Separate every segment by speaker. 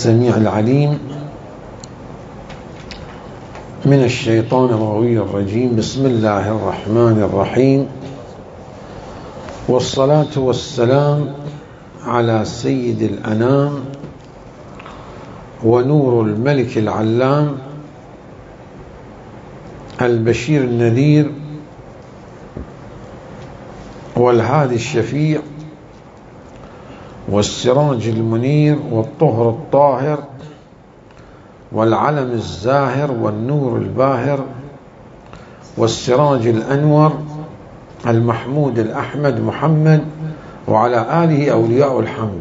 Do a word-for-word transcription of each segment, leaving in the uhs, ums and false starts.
Speaker 1: السميع العليم من الشيطان الغوي الرجيم. بسم الله الرحمن الرحيم، والصلاة والسلام على سيد الأنام ونور الملك العلام البشير النذير والهادي الشفيع والسراج المنير والطهر الطاهر والعلم الزاهر والنور الباهر والسراج الأنور المحمود الأحمد محمد وعلى آله أولياء الحمد.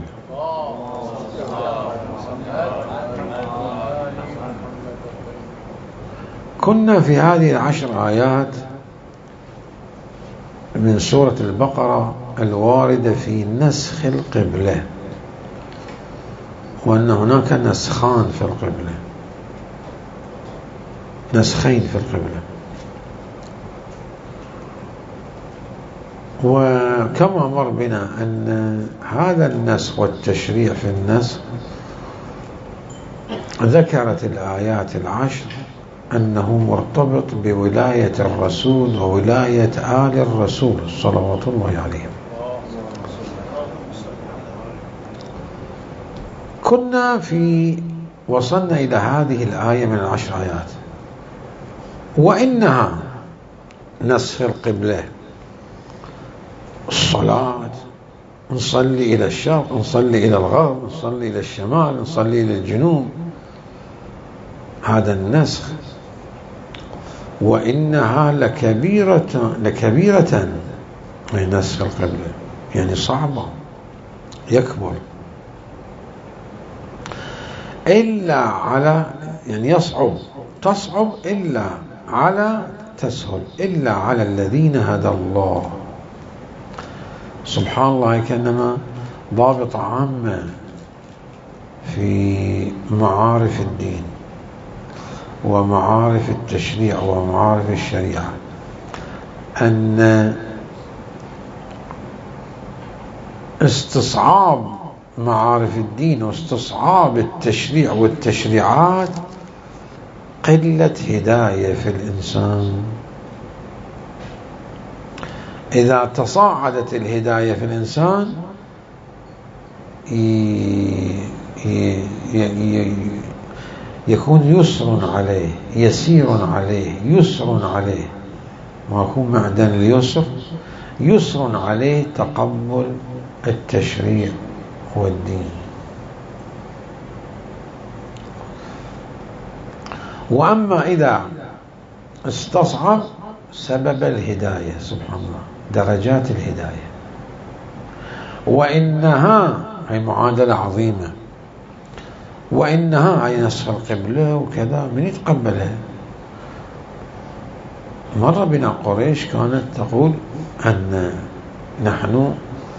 Speaker 1: كنا في هذه العشر آيات من سورة البقرة الواردة في نسخ القبلة، وأن هناك نسخان في القبلة، نسخين في القبلة. وكما مر بنا أن هذا النسخ والتشريع في النسخ ذكرت الآيات العشر أنه مرتبط بولاية الرسول وولاية آل الرسول صلوات الله عليهم. كنا في وصلنا إلى هذه الآية من العشر آيات، وإنها نسخ القبلة، الصلاة، نصلي إلى الشرق، نصلي إلى الغرب، نصلي إلى الشمال، نصلي إلى الجنوب، هذا النسخ. وإنها لكبيرة لكبيرة أي نسخ القبلة، يعني صعبة، يكبر، إلا على يعني يصعب تصعب إلا على تسهل إلا على الذين هدى الله. سبحان الله، كأنما ضابط عامة في معارف الدين ومعارف التشريع ومعارف الشريعة، أن استصعاب معارف الدين واستصعاب التشريع والتشريعات قلة هداية في الإنسان. إذا تصاعدت الهداية في الإنسان يكون يسر عليه، يسير عليه، يسر عليه، ما يكون معدن اليسر، يسر عليه تقبل التشريع والدين. وأما إذا استصعب سبب الهداية، سبحان الله، درجات الهداية، وإنها هي معادلة عظيمة، وإنها أي نسخ القبلة وكذا من يتقبلها. مر بنا قريش كانت تقول أن نحن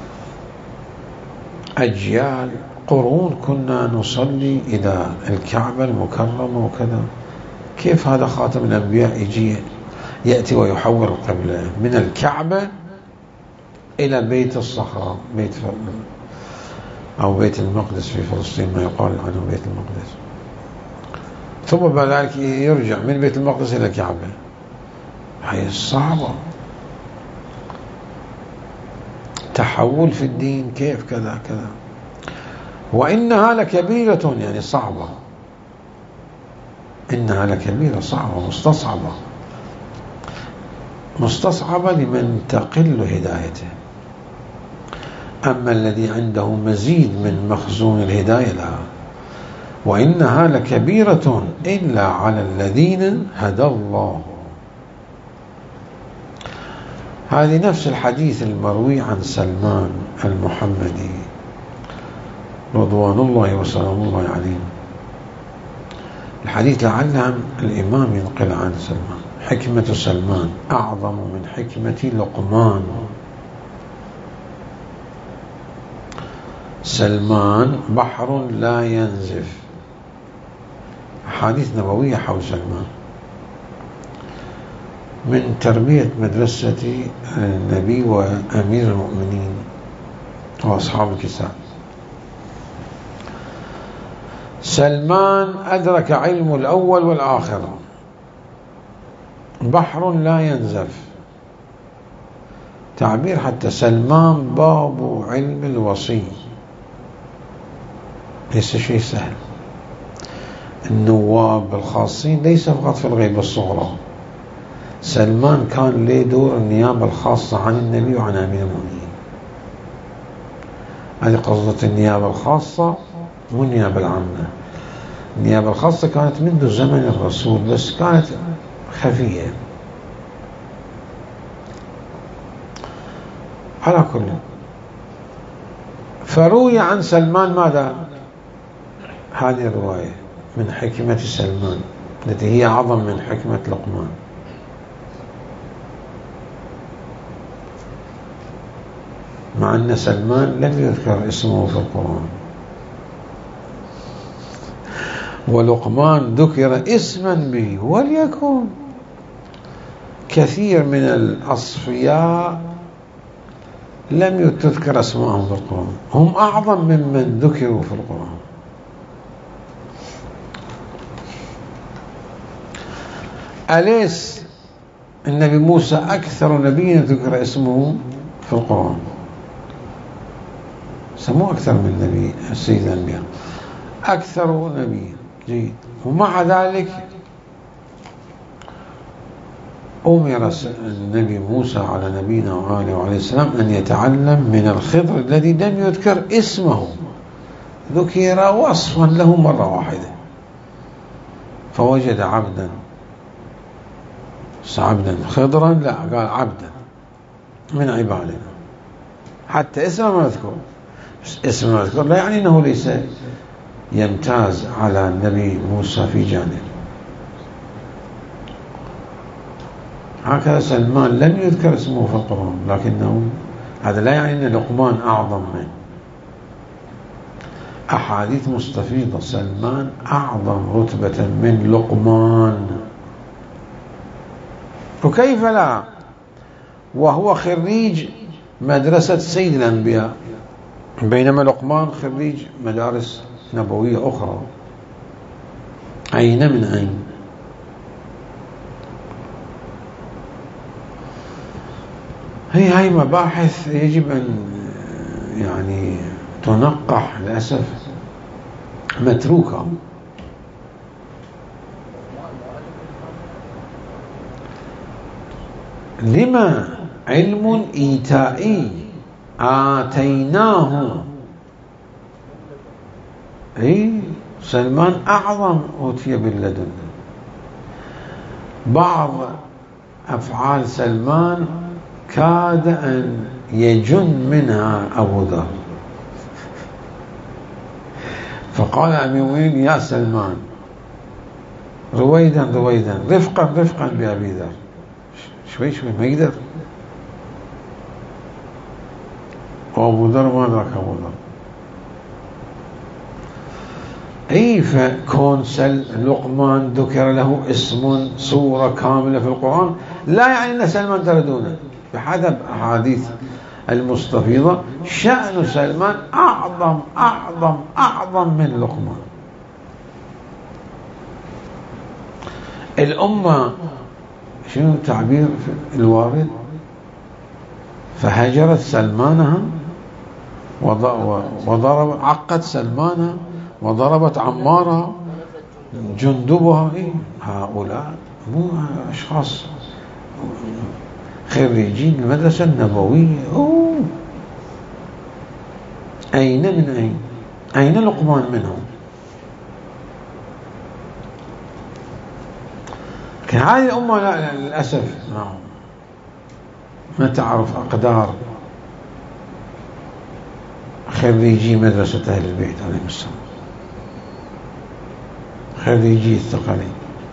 Speaker 1: أجيال قرون كنا نصلي إلى الكعبة المكرمة وكذا، كيف هذا خاتم الأنبياء يجي يأتي ويحول القبلة من الكعبة إلى بيت الصخرة، بيت أو بيت المقدس في فلسطين، ما يقال عنه بيت المقدس، ثم بعد ذلك يرجع من بيت المقدس إلى الكعبة. هي صعبة، تحول في الدين، كيف كذا كذا. وإنها لكبيرة يعني صعبة، إنها لكبيرة صعبة مستصعبة، مستصعبة لمن تقل هدايته. أما الذي عنده مزيد من مخزون الهداية لا. وإنها لكبيرة إلا على الذين هدى الله. هذه نفس الحديث المروي عن سلمان المحمدي رضوان الله وسلام الله عليه. الحديث لعل الإمام ينقل عن سلمان: حكمة سلمان أعظم من حكمة لقمان. سلمان بحر لا ينزف. حديث نبوية حول سلمان من تربية مدرسة النبي وأمير المؤمنين وأصحاب الكساء. سلمان أدرك علم الأول والآخر، بحر لا ينزف. تعبير حتى سلمان باب علم الوصي، ليس شيء سهل. النواب الخاصين ليس فقط في الغيبة الصغرى، سلمان كان له دور النيابة الخاصة عن النبي وعن أمير المؤمنين. هذه قصة النيابة الخاصة مو النيابة العامة. النيابة الخاصة كانت منذ زمن الرسول، بس كانت خفية. على كل، فروي عن سلمان ماذا؟ هذه الرواية من حكمة سلمان التي هي أعظم من حكمة لقمان. مع أن سلمان لم يذكر اسمه في القرآن، ولقمان ذكر اسما به. وليكن كثير من الأصفياء لم تذكر اسمائهم في القرآن، هم أعظم ممن ذكروا في القرآن. أليس النبي موسى أكثر نبي ذكر اسمه في القرآن؟ سموه أكثر من نبي السيد الأنبياء، أكثر نبي. جيد. ومع ذلك أمر النبي موسى على نبينا وآله وعليه السلام أن يتعلم من الخضر الذي لم يذكر اسمه، ذكر وصفا له مرة واحدة، فوجد عبدا عبدا خضرا، لا قال عبدا من عبادنا، حتى اسمه ما يذكر. اسمه ما يذكر لا يعني أنه ليس يمتاز على النبي موسى في جانب. هكذا سلمان لم يذكر اسمه في القرآن، لكنه هذا لا يعني أن لقمان أعظم منه. أحاديث مستفيضة، سلمان أعظم رتبة من لقمان، وكيف لا وهو خريج مدرسة سيد الأنبياء، بينما لقمان خريج مدارس نبوية أخرى. أين من أين؟ هي هاي مباحث يجب أن يعني تنقح، للأسف متروكة. لما علم إيتائي آتيناه، أي سلمان أعظم أوتي باللدن. بعض أفعال سلمان كاد أن يجن منها أبو ذر، فقال أمير المؤمنين يا سلمان رويدا رويدا رفقا رفقا بأبي ذر، شوي شوي ما يقدر. وأبو ذر ما أدرك أبو ذر. أي فكون لقمان ذكر له اسم صورة كاملة في القرآن لا يعني أن سلمان تردونه. بحسب أحاديث المستفيضة شأن سلمان أعظم أعظم أعظم من لقمان. الأمة شنو تعبير الوارد؟ فهجرت سلمانها وضرب عقد سلمانها وضربت عمارها جندبها. إيه؟ هؤلاء مو أشخاص خريجين المدرسة النبوية. أوه. أين من أين؟ أين لقمان منهم؟ هذه الأمة لا للأسف ما تعرف أقدار خريجي مدرسة أهل البيت عليهم السلام، خريجي الثقلين.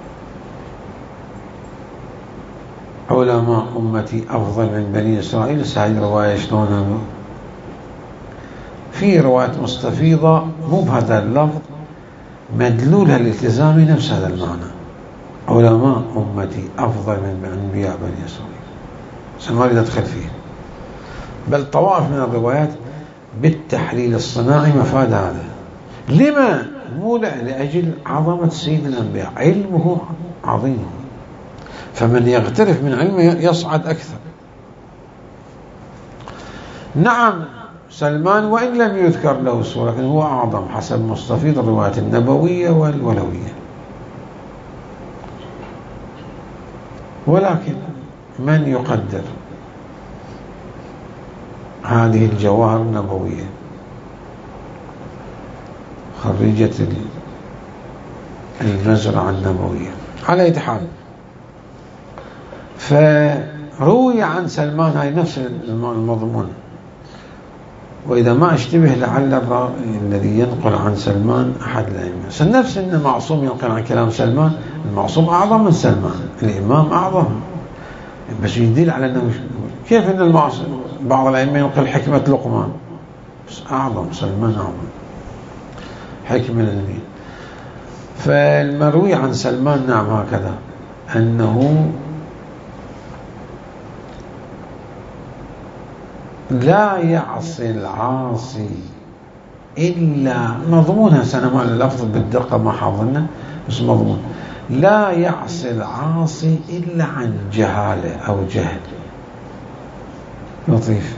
Speaker 1: علماء أمتي أفضل من بني إسرائيل. هذه رواية شلون؟ في رواية مستفيضة مو بهذا اللفظ مدلولها الالتزامي نفس هذا المعنى، علماء أمتي أفضل من أنبياء بني إسرائيل. سما أريد أدخل فيه، بل طوائف من الروايات بالتحليل الصناعي مفاد هذا. لما مو لأجل عظمة سيد الأنبياء، علمه عظيم، فمن يغترف من علمه يصعد أكثر. نعم سلمان وإن لم يذكر له اسمه لكن هو أعظم حسب مستفيض الروايات النبوية والولوية. ولكن من يقدر هذه الجواهر النبوية خريجة المزرعة النبوية؟ على أي حال، فروي عن سلمان هاي نفس المضمون. وإذا ما اشتبه لعل الراوي الذي ينقل عن سلمان أحد الأئمة، نفس أن معصوم ينقل عن كلام سلمان، المعصوم أعظم من سلمان، الإمام أعظم، بس يدل على أنه كيف أن المعصوم بعض الأئمة ينقل حكمة لقمان، بس أعظم سلمان أعظم حكمة النبي. فالمروي عن سلمان نعم هكذا، أنه لا يعصي العاصي إلا، مضمونها سنة ما اللفظ بالدقة ما حافظنا بس مضمون، لا يعصي العاصي إلا عن جهالة أو جهل. لطيف،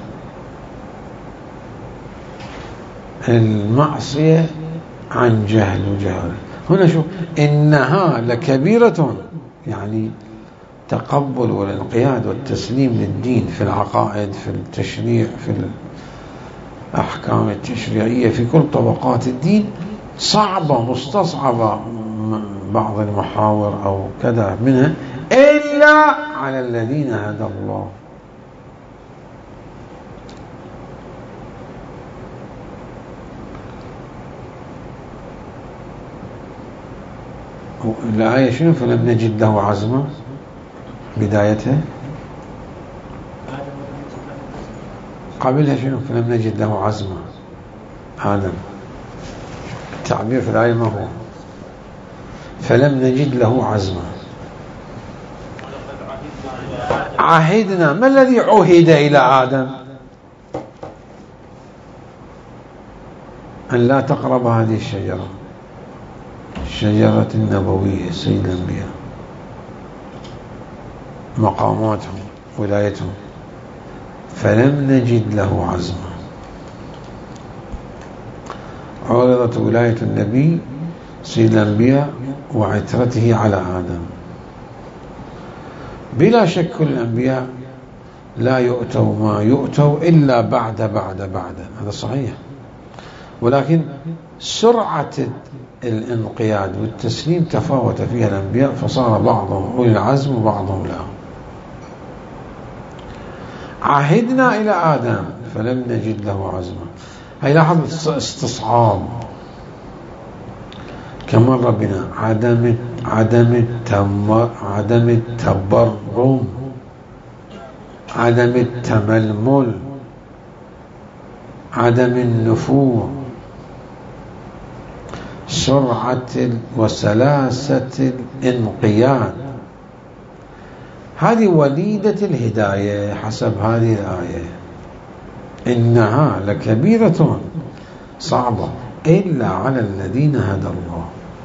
Speaker 1: المعصية عن جهل وجهالة. هنا شو، إنها لكبيرة، يعني تقبل والانقياد والتسليم للدين في العقائد، في التشريع، في الأحكام التشريعية، في كل طبقات الدين، صعبة مستصعبة بعض المحاور أو كذا منها، إلا على الذين هدى الله. الآية شنو؟ فلم نجد له عزما، بدايتها قبلها شنو؟ فلم نجد له عزما آدم. التعبير في الآية ما هو فلم نجد له عزما، عهدنا. ما الذي عهد إلى آدم؟ أن لا تقرب هذه الشجرة، الشجرة النبوية، سيد الأنبياء، مقاماتهم، ولايتهم. فلم نجد له عزما، عرضت ولاية النبي سيد الأنبياء وعترته على آدم. بلا شك كل الأنبياء لا يؤتوا ما يؤتوا إلا بعد بعد بعد، هذا صحيح، ولكن سرعة الانقياد والتسليم تفاوت فيها الأنبياء، فصار بعضهم أولي العزم وبعضهم لا. عهدنا إلى آدم فلم نجد له عزما، هي لاحظ استصعاب كما ربنا عدم عدم التم عدم التبرم، عدم التململ، عدم النفور، سرعة وسلاسة الانقياد. هذه وليدة الهداية حسب هذه الآية، إنها لكبيرة صعبة إلا على الذين هدى الله.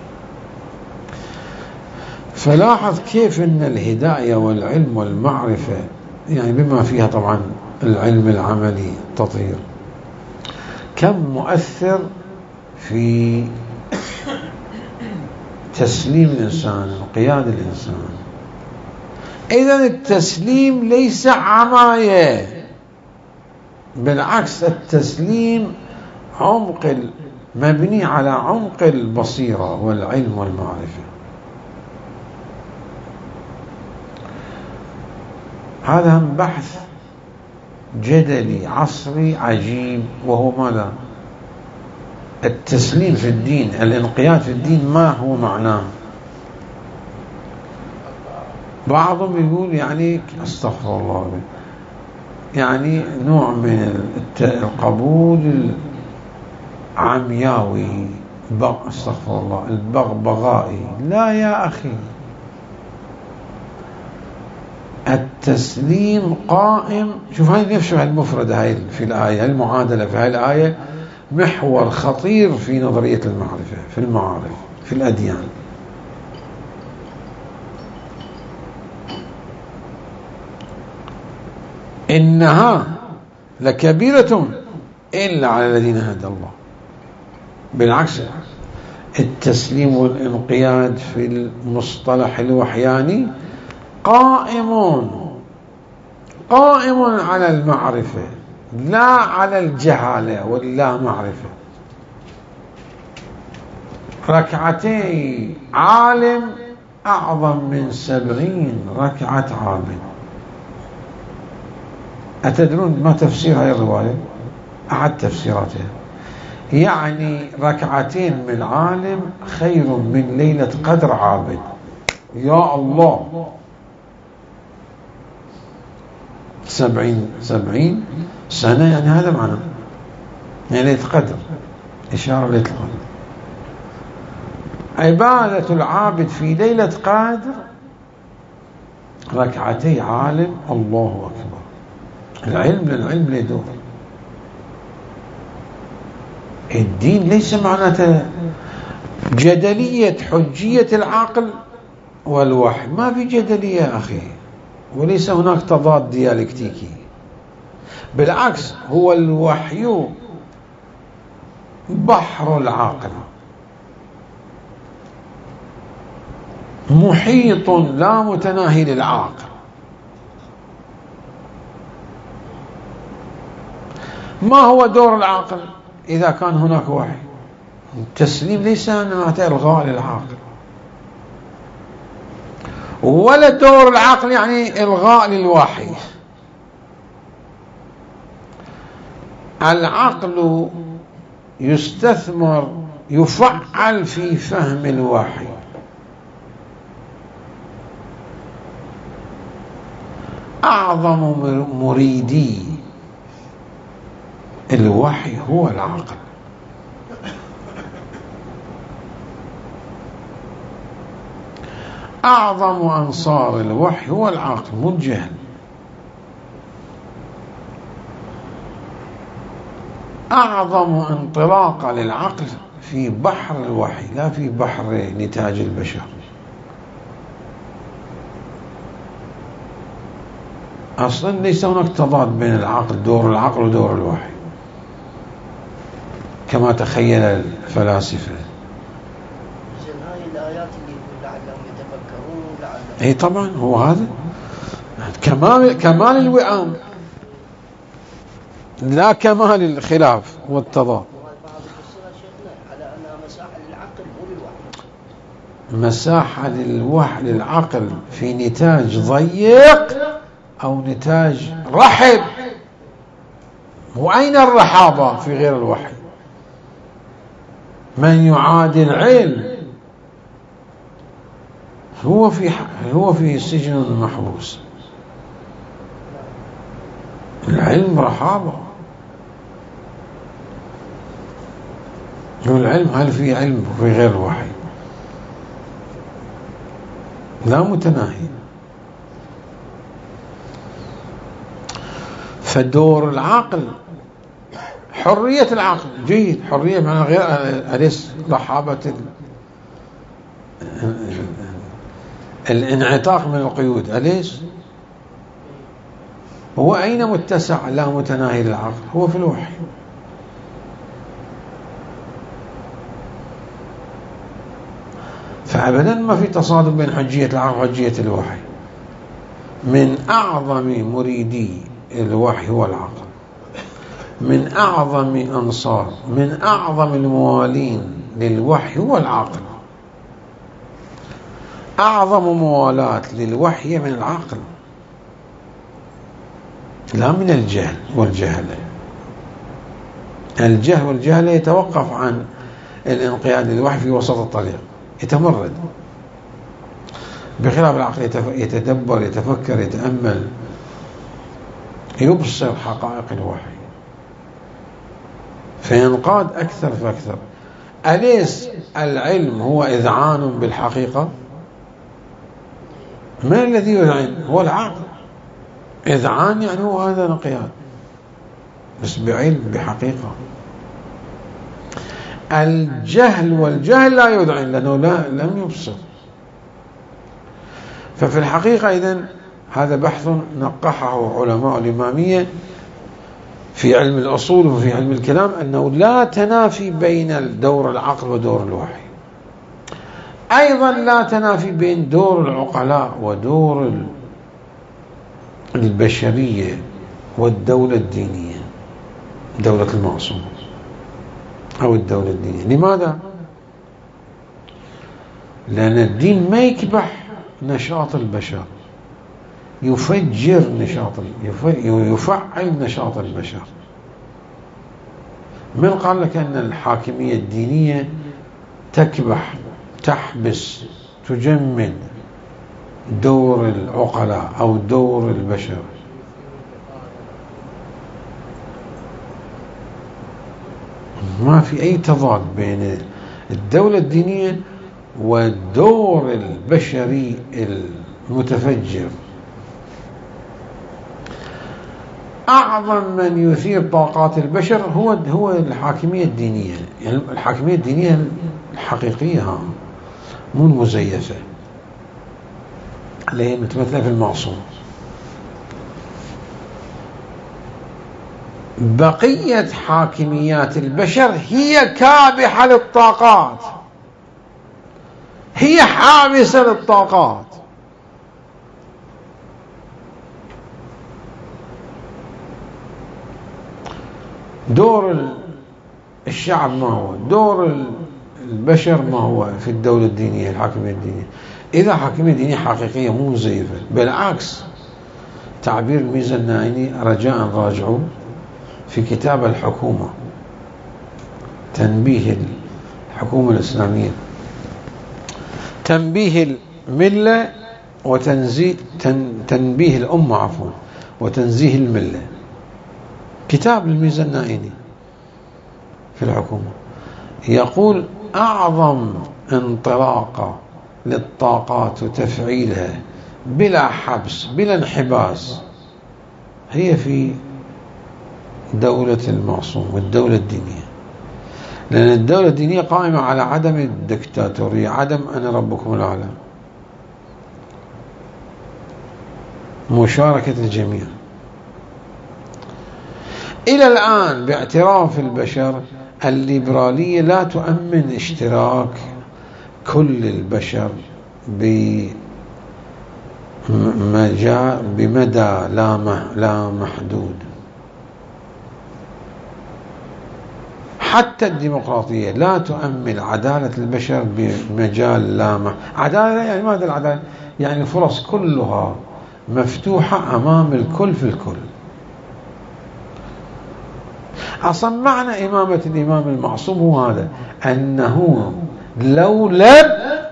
Speaker 1: فلاحظ كيف أن الهداية والعلم والمعرفة، يعني بما فيها طبعا العلم العملي تطهير، كم مؤثر في تسليم الإنسان، انقياد الإنسان. إذن التسليم ليس عماية، بالعكس التسليم عمق، مبني على عمق البصيرة والعلم والمعرفة. هذا هم بحث جدلي عصري عجيب، وهو ماذا؟ التسليم في الدين، الانقياد في الدين، ما هو معناه؟ بعضهم يقول يعني استغفر الله، يعني نوع من القبول العمياوي، استغفر الله، البغبغائي. لا يا أخي، التسليم قائم. شوف هاي نفسها المفردة هاي في الآية، المعادلة في هاي الآية محور خطير في نظرية المعرفة في المعارف في الأديان. إنها لكبيرة إلا على الذين هدى الله. بالعكس، التسليم والانقياد في المصطلح الوحياني قائم قائم على المعرفة لا على الجهالة واللا معرفة. ركعتي عالم أعظم من سبعين ركعة عابد. أتدرون ما تفسير هذه الرواية؟ أحد تفسيراتها يعني ركعتين من عالم خير من ليلة قدر عابد. يا الله، سبعين سبعين سنة يعني هذا معنى يعني ليلة قدر، إشارة ليلة القدر. عبادة العابد في ليلة قدر ركعتي عالم. الله أكبر. العلم للعلم له دور. الدين ليس معناته جدلية حجية العقل والوحي، ما في جدلية يا أخي، وليس هناك تضاد ديالكتيكي. بالعكس، هو الوحي بحر العقل محيط لا متناهي للعاقل. ما هو دور العاقل إذا كان هناك وحي؟ التسليم ليس معناته إلغاء للعاقل، ولا دور العقل يعني إلغاء للوحي. العقل يستثمر يفعل في فهم الوحي. أعظم مريدي الوحي هو العقل. أعظم أنصار الوحي هو العقل مو الجهل. أعظم انطلاقة للعقل في بحر الوحي لا في بحر نتاج البشر. أصلا ليس هناك تضاد بين العقل، دور العقل ودور الوحي كما تخيل الفلاسفة.
Speaker 2: هاي الآيات اللي يقول لعلهم يتفكرون لعلهم.
Speaker 1: اي طبعا هو هذا كمال كمال الوئام لا كمال الخلاف والتضاد.
Speaker 2: على أنها مساحة للعقل مو للوحي.
Speaker 1: مساحة للوحي للعقل في نتاج ضيق أو نتاج رحب. وأين الرحابة في غير الوحي؟ من يعادي العلم هو في هو في سجن محبوس. العلم رحابة. العلم هل في علم في غير الوحي؟ لا متناهي. فدور العقل حرية العقل جيد، حرية معنى غير أليس رحابة الانعتاق من القيود أليس؟ هو أين متسع لا متناهي للعقل؟ هو في الوحي. فأبدا ما في تصادم بين حجية العقل وحجية الوحي. من أعظم مريدي الوحي هو العقل، من أعظم أنصار من أعظم الموالين للوحي هو العقل. أعظم موالاة للوحي من العقل لا من الجهل والجهلة. الجهل والجهلة يتوقف عن الانقياد للوحي في وسط الطريق، يتمرد، بخلاف العقل يتدبر يتفكر يتأمل يبصر حقائق الوحي فينقاد أكثر فأكثر. أليس العلم هو إذعان بالحقيقة؟ ما الذي يذعن؟ هو العقل. إذعان يعني هو هذا انقياد، بس بعلم بحقيقة. الجهل والجهل لا يدعين لأنه لا لم يبصر. ففي الحقيقة إذن هذا بحث نقحه علماء الإمامية في علم الأصول وفي علم الكلام، أنه لا تنافي بين دور العقل ودور الوحي، أيضا لا تنافي بين دور العقلاء ودور البشرية والدولة الدينية، دولة المعصوم أو الدولة الدينية. لماذا؟ لأن الدين ما يكبح نشاط البشر، يفجر نشاط يفعل نشاط البشر. من قال لك أن الحاكمية الدينية تكبح، تحبس، تجمد دور العقلاء أو دور البشر؟ ما في أي تضاد بين الدولة الدينية والدور البشري المتفجر. أعظم من يثير طاقات البشر هو هو الحاكمية الدينية، يعني الحاكمية الدينية الحقيقية مو المزيفة اللي هي متمثلة في المعصوم. بقية حاكميات البشر هي كابحة للطاقات، هي حابسة للطاقات. دور الشعب ما هو؟ دور البشر ما هو في الدولة الدينية الحاكمية الدينية؟ إذا حاكمية دينية حقيقية مو مزيفة، بالعكس تعبير الميزة النائني رجاء راجعوا في كتاب الحكومة، تنبيه الحكومة الإسلامية، تنبيه الملة وتنزيه تنبيه الأمة عفوا وتنزيه الملة، كتاب الميزة النائني في الحكومة. يقول أعظم انطلاقة للطاقات وتفعيلها بلا حبس بلا انحباس هي في دولة المعصوم والدولة الدينية، لأن الدولة الدينية قائمة على عدم الدكتاتورية، عدم أنا ربكم الأعلى، مشاركة الجميع. إلى الآن باعتراف البشر الليبرالية لا تؤمن اشتراك كل البشر بمدى لا محدود. حتى الديمقراطية لا تؤمن عدالة البشر بمجال لا محدود. عدالة يعني ماذا العدالة؟ يعني الفرص كلها مفتوحة أمام الكل في الكل. أصلا معنى إمامة الإمام المعصوم هو هذا، أنه لو لم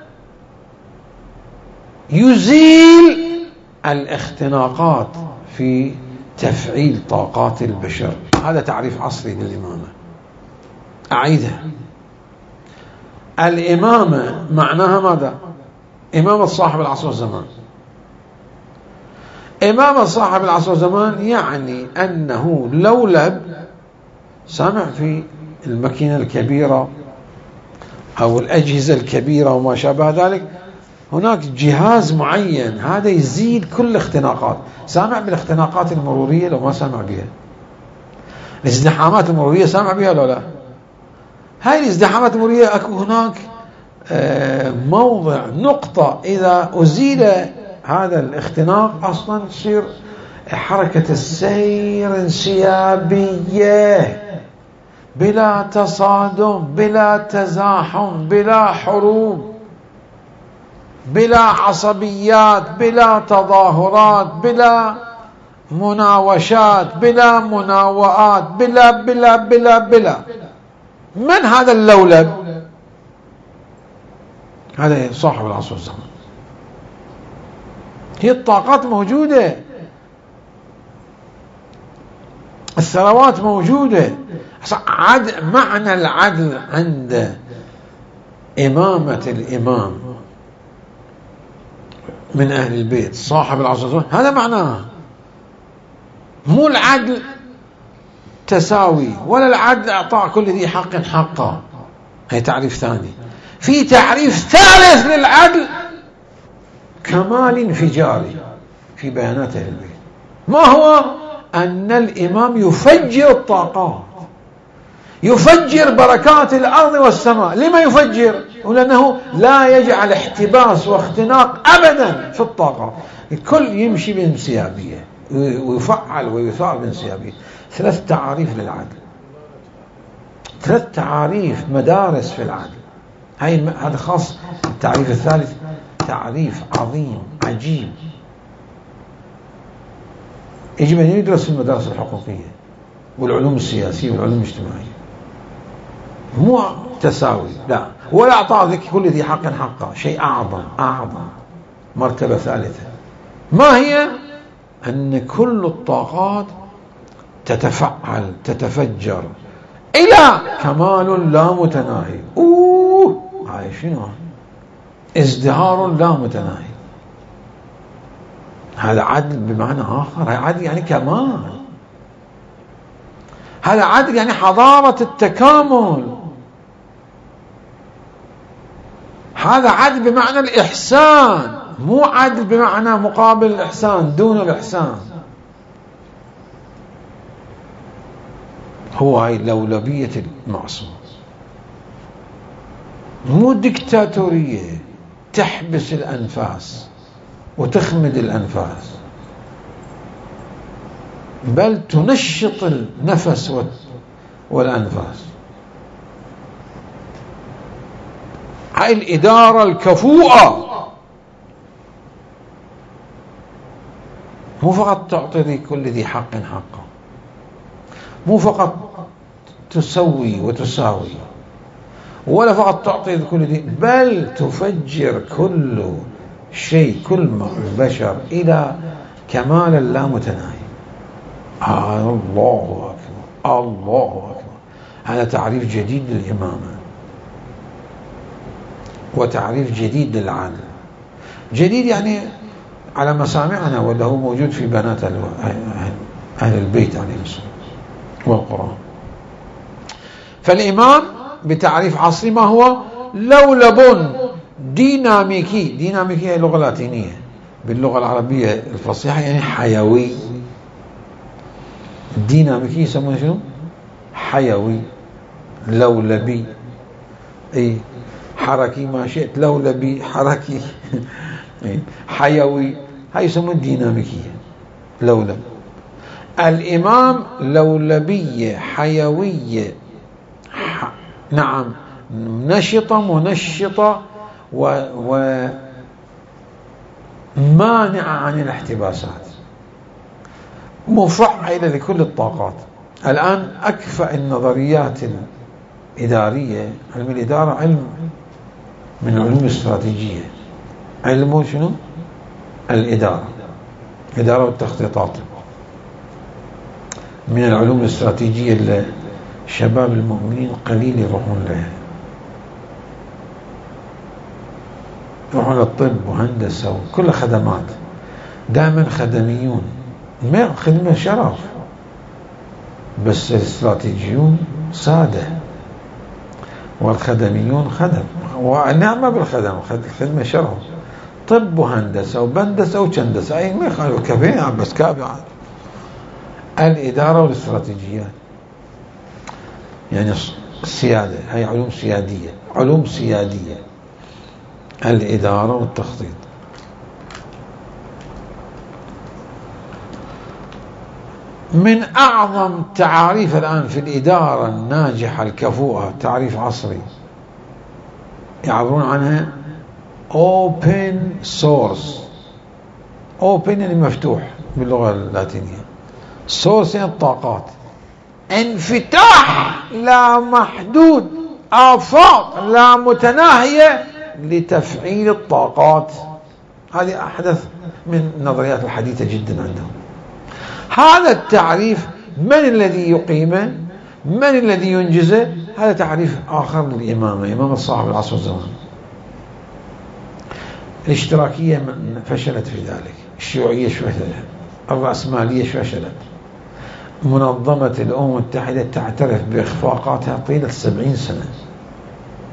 Speaker 1: يزيل الاختناقات في تفعيل طاقات البشر. هذا تعريف عصري للإمامة. أعيدها، الإمامة معناها ماذا؟ إمامة صاحب العصر والزمان. إمامة صاحب العصر والزمان يعني أنه لو لم سامع في الماكينة الكبيرة أو الأجهزة الكبيرة وما شابه ذلك، هناك جهاز معين هذا يزيد كل الاختناقات. سامع بالاختناقات المرورية لو ما سامع بها؟ الازدحامات المرورية سامع بها لو لا؟ هاي الازدحامات المرورية أكو هناك موضع نقطة إذا أزيل هذا الاختناق أصلا تصير حركة السير انسيابية بلا تصادم بلا تزاحم بلا حروب بلا عصبيات بلا تظاهرات بلا مناوشات بلا مناوئات بلا بلا بلا بلا. من هذا اللولب؟ هذا صاحب العصر والزمان. هي الطاقات موجودة، الثروات موجودة. عد معنى العدل عند إمامة الإمام من أهل البيت صاحب العصر والزمان، هذا معناه. مو العدل تساوي، ولا العدل إعطاء كل ذي حق حقه، هي تعريف ثاني. في تعريف ثالث للعدل: كمال انفجاري في بيانات أهل البيت. ما هو؟ أن الإمام يفجر الطاقات، يفجر بركات الأرض والسماء. لما يفجر؟ ولأنه لا يجعل احتباس واختناق أبدا في الطاقات، الكل يمشي بانسيابية ويفعل ويثار بانسيابية. ثلاث تعاريف للعدل، ثلاث تعاريف مدارس في العدل. هاي هذا خاص. التعريف الثالث تعريف عظيم عجيب، يجب أن يدرس في المدارس الحقوقية والعلوم السياسية والعلوم الاجتماعية. مو تساوي، لا، ولا أعطاء ذلك كل ذي حق حقه. شيء أعظم، أعظم مرتبة ثالثة. ما هي؟ أن كل الطاقات تتفعل تتفجر إلى كمال لا متناهي. أوه، هاي شنو؟ ازدهار لا متناهي. هذا عدل بمعنى آخر. هذا عدل يعني كمال، هذا عدل يعني حضارة التكامل، هذا عدل بمعنى الإحسان، مو عدل بمعنى مقابل الإحسان دون الإحسان. هو هاي لولبية المعصوم، مو ديكتاتورية تحبس الأنفاس وتخمد الأنفاس، بل تنشط النفس والأنفاس. هاي الإدارة الكفوءة، مو فقط تعطي كل ذي حق حقه، مو فقط تسوي وتساوي، ولا فقط تعطي كل ذي، بل تفجر كل شيء، كل بشر إلى كمال لا متناهي. آه الله أكبر، الله أكبر. هذا تعريف جديد للإمامة، وتعريف جديد للعدل. جديد يعني على مسامعنا، ولا هو موجود في بنات أهل البيت عليهم السلام والقرآن. فالإمام بتعريف عصري ما هو؟ لولب ديناميكي. ديناميكي هي لغة لاتينية، باللغة العربية الفصيحة يعني حيوي. ديناميكي يسمونه شنو؟ حيوي، لولبي، اي حركي ما شئت، لولبي حركي حيوي، هاي يسمونه ديناميكية، لولب. الإمام لولبية حيوية، ح... نعم، نشطة منشطة ومانعة عن الاحتباسات، مفعلة لكل الطاقات. الآن أكفأ النظريات الإدارية، علم الإدارة علم من العلوم الاستراتيجية. علمه شنو؟ الإدارة، الإدارة والتخطيطات، من العلوم الاستراتيجية اللي شباب المؤمنين قليل يروحون لها، يروحون للطب وهندسة وكل خدمات، دائما خدميون، ما خدمة شرف، بس الاستراتيجيون سادة والخدميون خدم، ونعمة بالخدم، الخدمة شرف. طب وهندسة وبندسة وشندسة، أي ما يخالف، كفين بس كافي. الإدارة والاستراتيجيات يعني السيادة، هي علوم سيادية، علوم سيادية، الإدارة والتخطيط. من أعظم تعاريف الآن في الإدارة الناجحة الكفوءة، تعريف عصري يعبرون عنها open source. open يعني مفتوح باللغة اللاتينية، source يعني الطاقات، انفتاح لا محدود، آفاق لا متناهية لتفعيل الطاقات. هذه أحدث من النظريات الحديثة جدا عندهم. هذا التعريف من الذي يقيمه؟ من الذي ينجزه؟ هذا تعريف آخر للإمامة، إمامة صاحب العصر والزمان. الاشتراكية فشلت في ذلك، الشيوعية فشلت، الرأسمالية فشلت، منظمة الأمم المتحدة تعترف بإخفاقاتها طيلة سبعين سنة،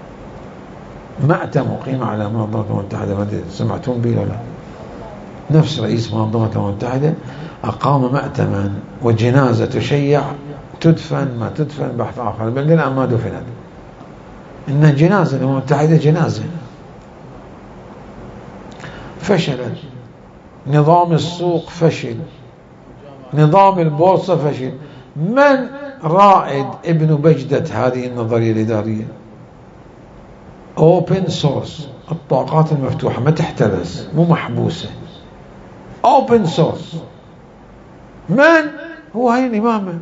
Speaker 1: مأتم أقيم على منظمة الأمم المتحدة، ما سمعتون به ولا؟ نفس رئيس منظمة الأمم المتحدة أقام مأتما وجنازة تشيع تدفن ما تدفن بحث آخر، بل الآن ما دفنت. إن جنازة الأمم المتحدة جنازة. فشلت، نظام السوق فشل، نظام البورصة فشل. من رائد ابن بجدة هذه النظرية الإدارية؟ open source، الطاقات المفتوحة ما تحتبس، مو محبوسة، open source. من هو؟ هاي الإمامة.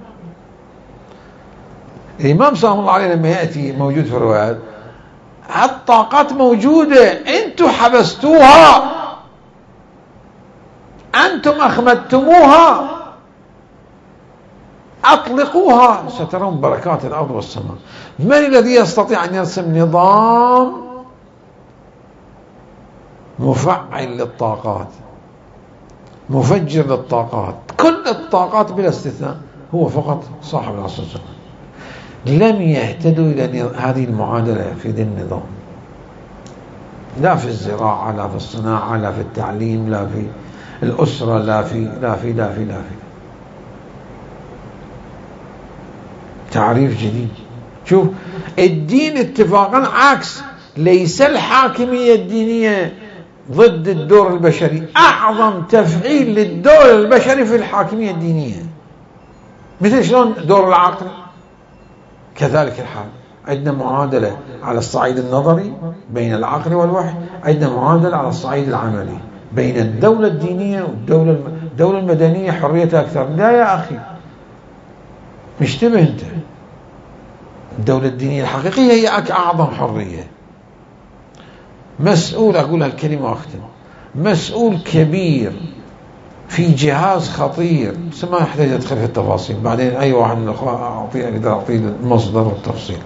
Speaker 1: الإمام سلام الله عليه لما يأتي موجود في الروايات، الطاقات موجودة، أنتم حبستوها، أنتم أخمدتموها، أطلقوها سترون بركات الأرض والسماء. من الذي يستطيع أن يرسم نظام مفعل للطاقات، مفجر للطاقات، كل الطاقات بلا استثناء؟ هو فقط صاحب العصر الزمن. لم يهتدوا إلى هذه المعادلة في ذي النظام، لا في الزراعة، لا في الصناعة، لا في التعليم، لا في الأسرة، لا في لا في لا في لا في تعريف جديد. شوف، الدين اتفاقا عكس، ليس الحاكمية الدينية ضد الدور البشري، أعظم تفعيل للدور البشري في الحاكمية الدينية. مثل شلون دور العقل، كذلك الحال. عندنا معادلة على الصعيد النظري بين العقل والوحي، عندنا معادلة على الصعيد العملي بين الدولة الدينية والدولة الدولة المدنية، حريتها أكثر. لا يا أخي، مشتبه أنت. الدولة الدينية الحقيقية هي أعظم حرية. مسؤول، أقول هالكلمة وأختم، مسؤول كبير في جهاز خطير، بس ما يحتاج أدخل في التفاصيل، بعدين أي واحد من الأخوة أعطيه أقدر أعطيه المصدر والتفصيل.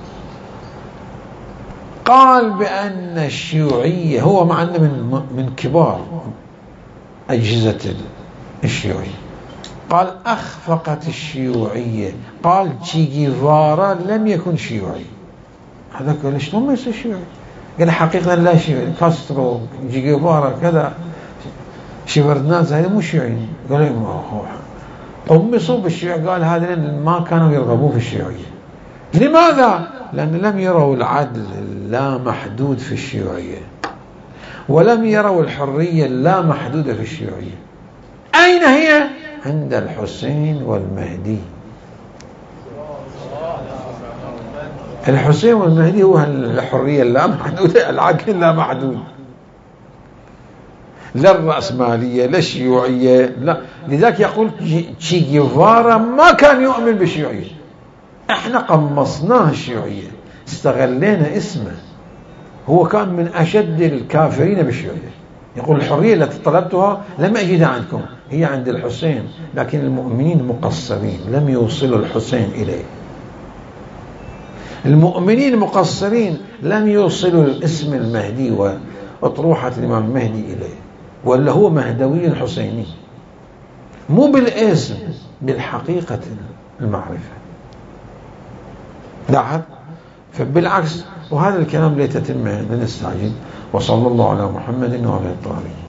Speaker 1: قال بأن الشيوعية، هو مع أنه من من كبار أجهزة الشيوعية، قال أخفقت الشيوعية. قال تشي جيفارا لم يكن شيوعي. هذا قال شلون ما يصير شيوعي؟ قال حقيقة لا شيوعي، كاسترو تشي جيفارا كذا شيفردناز هذا مو شيوعيين. قال هو قمصوا بالشيوعية. قال هذا ما كانوا يرغبون في الشيوعية. لماذا؟ لأن لم يروا العدل اللامحدود في الشيوعية، ولم يروا الحرية اللامحدودة في الشيوعية. أين هي؟ عند الحسين والمهدي. الحسين والمهدي هو الحرية اللامحدودة، العدل اللامحدود، لا الرأسمالية لا الشيوعية لا. لذلك يقول تشي جيفارا ما كان يؤمن بالشيوعية، احنا قمصناه الشيوعية، استغلينا اسمه. هو كان من أشد الكافرين بالشيوعية. يقول الحرية التي طلبتها لم أجدها عندكم، هي عند الحسين، لكن المؤمنين مقصرين لم يوصلوا الحسين إليه. المؤمنين مقصرين لم يوصلوا الاسم المهدي وأطروحة الإمام المهدي إليه، ولا هو مهدوي حسيني، مو بالاسم، بالحقيقة المعرفة. لاحظ؟ فبالعكس، وهذا الكلام ليتتم لا نستعجل. وصلى الله على محمد وعلى الطاهرين.